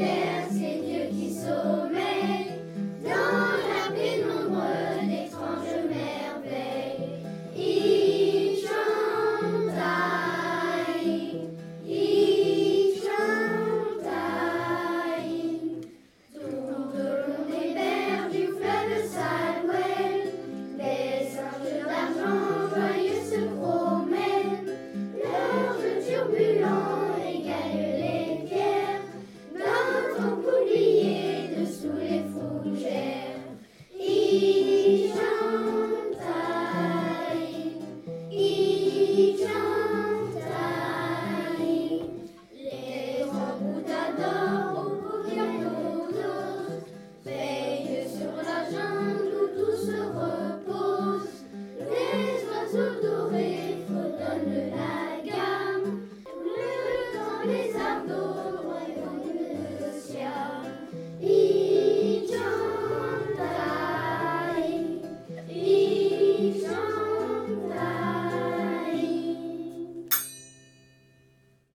lumière, c'est Dieu qui sommeille. Dans la pénombre d'étranges merveilles, il chantaille, tout au long des berges du fleuve Salouel, des anges d'argent joyeux se promènent, leurs jeux turbulents égalent les pierres, d'un temps oublié dessous les fougères. Il chantaille, les grands bouddhas d'or au paupières d'ose veillent sur la jungle où tout se repose. Les oiseaux dorés fredonnent la gamme, le temps les arbres